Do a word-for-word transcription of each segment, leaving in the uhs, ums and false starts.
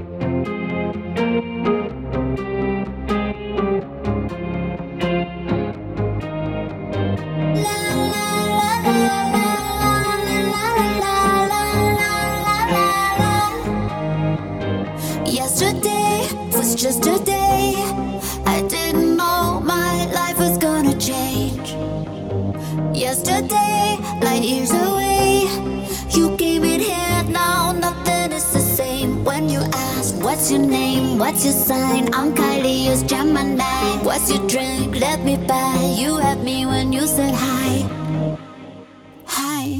Yesterday was just a day. I didn't know my life was gonna change. Yesterday, light years away. You came in here, now nothing is the same. When you ask, what's your name, what's your sign? I'm Kylie, you're Gemini. What's your drink, let me buy. You had me when you said hi. Hi.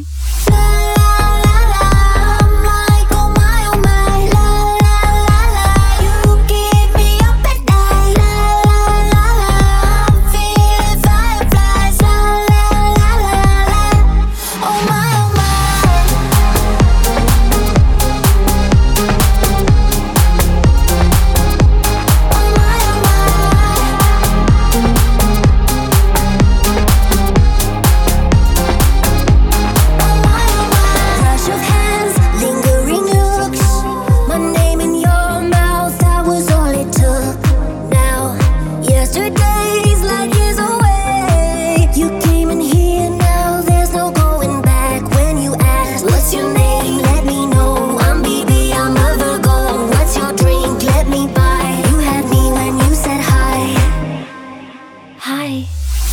Hi.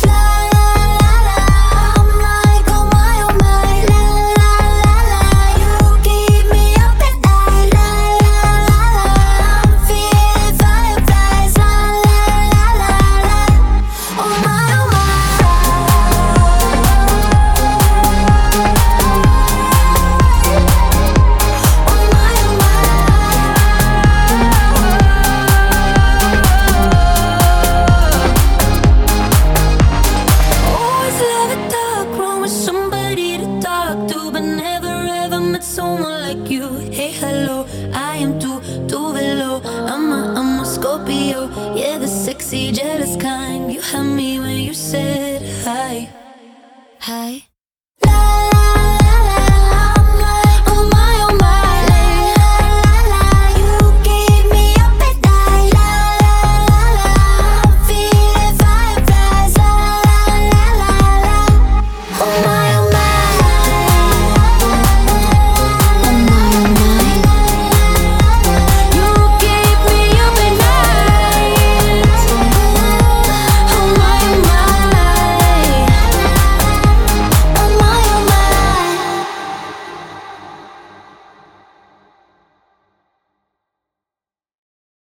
Someone like you, hey hello, I am too, too below. I'm a, I'm a Scorpio, yeah, the sexy, jealous kind. You had me when you said hi.